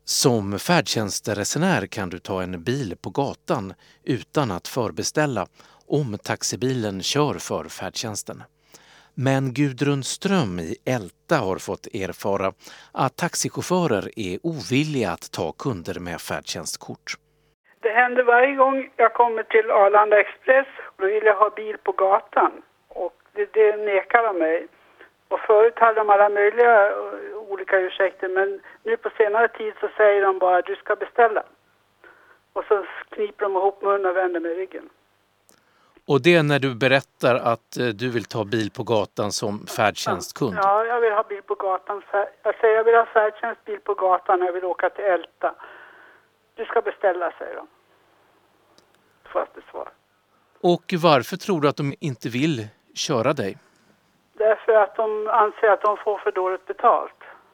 Som färdtjänstresenär kan du ta en bil på gatan utan att förbeställa om taxibilen kör för färdtjänsten. Men Gudrun Ström i Älta har fått erfara att taxichaufförer är ovilliga att ta kunder med färdtjänstkort. Det händer varje gång jag kommer till Arlanda Express och då vill jag ha bil på gatan. Och det nekar de mig. Och förut hade de alla möjliga olika ursäkter, men nu på senare tid så säger de bara att du ska beställa. Och så kniper de ihop munnen och vänder med ryggen. Och det är när du berättar att du vill ta bil på gatan som färdtjänstkund? Ja, jag vill ha bil på gatan. Jag säger jag vill ha färdtjänstbil på gatan och jag vill åka till Älta. Du ska beställa, säger de. Fast det svar. Och varför tror du att de inte vill köra dig? Därför att de anser att de får för dåligt betalt.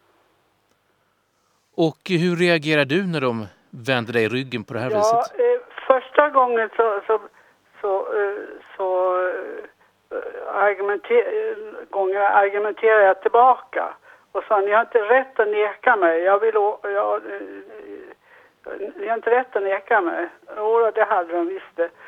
Och hur reagerar du när de vänder dig ryggen på det här viset? Första gången argumenterar jag tillbaka. Och sa, ni har inte rätt att neka mig. Ni har inte rätt att neka mig. Jo, det hade de visst det.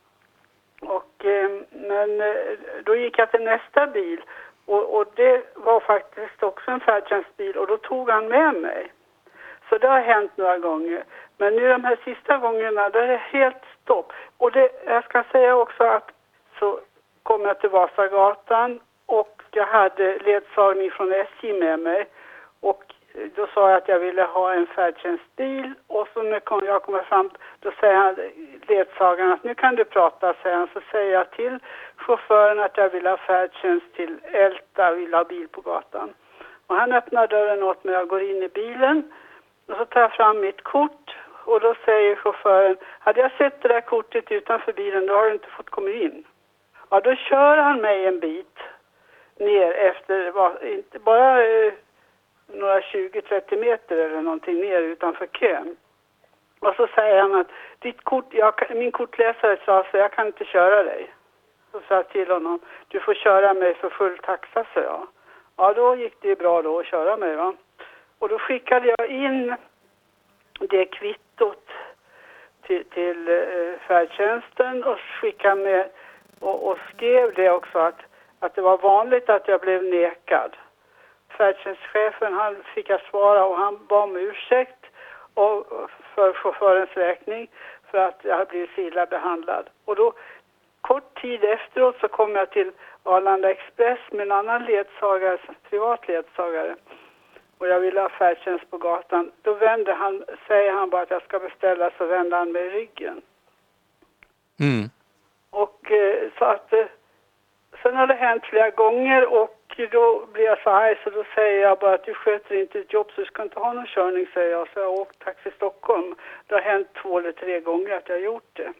Men då gick jag till nästa bil. Och det var faktiskt också en färdtjänstbil. Och då tog han med mig. Så det har hänt några gånger. Men nu de här sista gångerna, då är det helt stopp. Och jag ska säga också att så kom jag till Vasagatan och jag hade ledsagning från SJ med mig. Och då sa jag att jag ville ha en färdtjänstbil. Och så när jag kommer fram, då säger han, ledsagaren, att nu kan du prata, säger han. Så säger jag till chauffören att jag vill ha färdtjänst till Älta, vill ha bil på gatan. Och han öppnar dörren åt mig, jag går in i bilen. Och så tar jag fram mitt kort och då säger chauffören, hade jag sett det där kortet utanför bilen, då har du inte fått komma in. Ja, då kör han mig en bit ner efter, inte bara några 20-30 meter eller någonting ner utanför kön. Och så säger han att ditt kort, min kortläsare sa så jag kan inte köra dig. Så sa jag till honom, du får köra mig för full taxa, så jag. Ja, då gick det bra då att köra mig, va. Och då skickade jag in det kvittot till färdtjänsten och skickade med och skrev det också att det var vanligt att jag blev nekad. Färdtjänstchefen, han fick jag svara och han bad om ursäkt för chaufförens räkning för att jag hade blivit illa behandlad. Och då kort tid efteråt så kom jag till Arlanda Express med en annan ledsagare, privat ledsagare. Och jag ville ha färdtjänst på gatan. Då säger han bara att jag ska beställa, så vänder han med ryggen. Mm. Och så att sen har det hänt flera gånger och då blir jag så arg så då säger jag bara att du sköter inte ett jobb så du ska inte ha någon körning, säger jag. Så jag har åkt taxi Stockholm. Det har hänt 2 eller 3 gånger att jag har gjort det.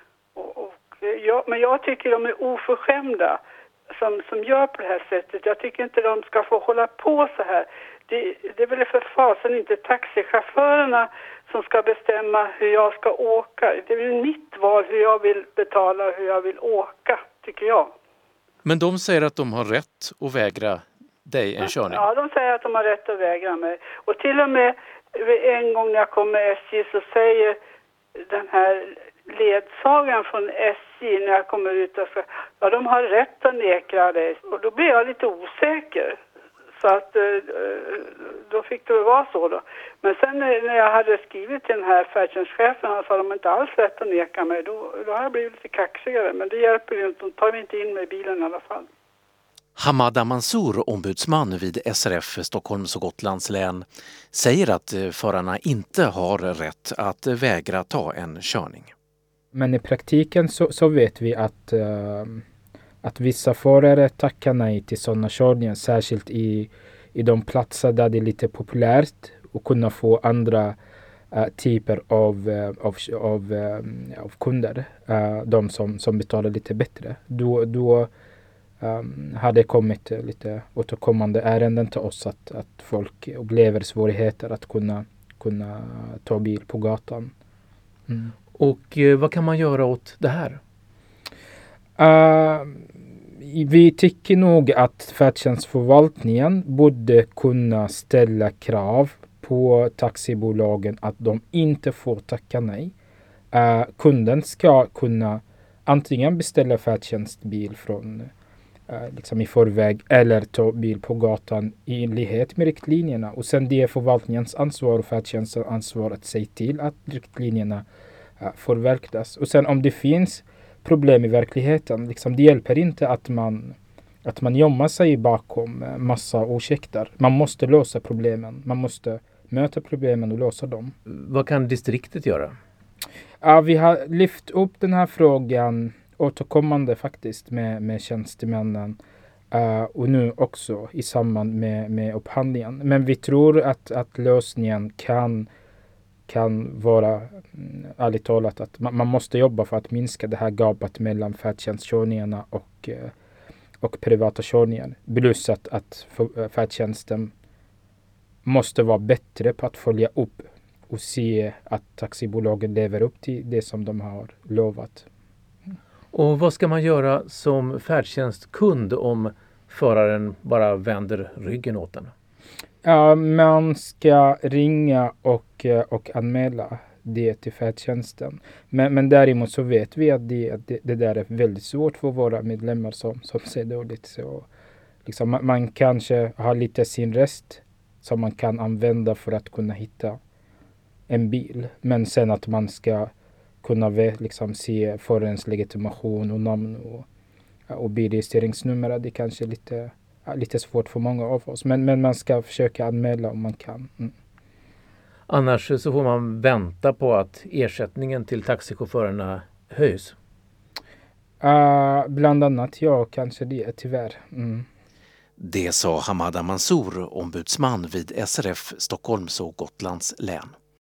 Men jag tycker de är oförskämda som gör på det här sättet. Jag tycker inte de ska få hålla på så här. Det är väl för fasen inte taxichaufförerna som ska bestämma hur jag ska åka. Det är väl mitt val hur jag vill betala och hur jag vill åka, tycker jag. Men de säger att de har rätt att vägra dig en körning? Ja, de säger att de har rätt att vägra mig. Och till och med en gång när jag kom med SJ så säger den här ledsagaren från SJ när jag kommer ut och säger ja, de har rätt att neka dig. Och då blir jag lite osäker. Så att då fick det vara så då. Men sen när jag hade skrivit till den här färdtjänstchefen och sa de inte alls rätt att neka mig, då har jag blivit lite kaxigare. Men det hjälper ju inte, de tar mig inte in med bilen i alla fall. Hamada Mansour, ombudsman vid SRF Stockholms och Gotlands län, säger att förarna inte har rätt att vägra ta en körning. Men i praktiken så vet vi att vissa förare tackar nej till sådana körningar, särskilt i de platser där det är lite populärt och kunna få andra typer av kunder, de som betalar lite bättre. Då hade kommit lite återkommande ärenden till oss att folk upplever svårigheter att kunna ta bil på gatan. Mm. Och vad kan man göra åt det här? Vi tycker nog att färdtjänstförvaltningen borde kunna ställa krav på taxibolagen att de inte får tacka nej. Kunden ska kunna antingen beställa färdtjänstbil från liksom i förväg eller ta bil på gatan i enlighet med riktlinjerna. Och sen det är förvaltningens ansvar och färdtjänstens ansvar att se till att riktlinjerna förverkligas. Och sen om det finns problem i verkligheten, liksom, det hjälper inte att man gömmer sig bakom massa ursäkter. Man måste lösa problemen. Man måste möta problemen och lösa dem. Vad kan distriktet göra? Vi har lyft upp den här frågan återkommande faktiskt med tjänstemännen och nu också i samband med upphandlingen. Men vi tror att lösningen kan vara, ärligt talat, att man måste jobba för att minska det här gapet mellan färdtjänstkörningarna och privata körningar. Plus att färdtjänsten måste vara bättre på att följa upp och se att taxibolagen lever upp till det som de har lovat. Och vad ska man göra som färdtjänstkund om föraren bara vänder ryggen åt den? Man ska ringa och anmäla det till färdtjänsten. Men däremot så vet vi att det där är väldigt svårt för våra medlemmar som ser dåligt. Så liksom, man kanske har lite sin rest som man kan använda för att kunna hitta en bil. Men sen att man ska kunna liksom se förarens legitimation och namn och bilregistreringsnummer. Det är kanske lite svårt för många av oss. Men man ska försöka anmäla om man kan. Annars så får man vänta på att ersättningen till taxichaufförerna höjs. Bland annat, ja, kanske det, tyvärr. Det sa Hamada Mansour, ombudsman vid SRF Stockholms och Gotlands län.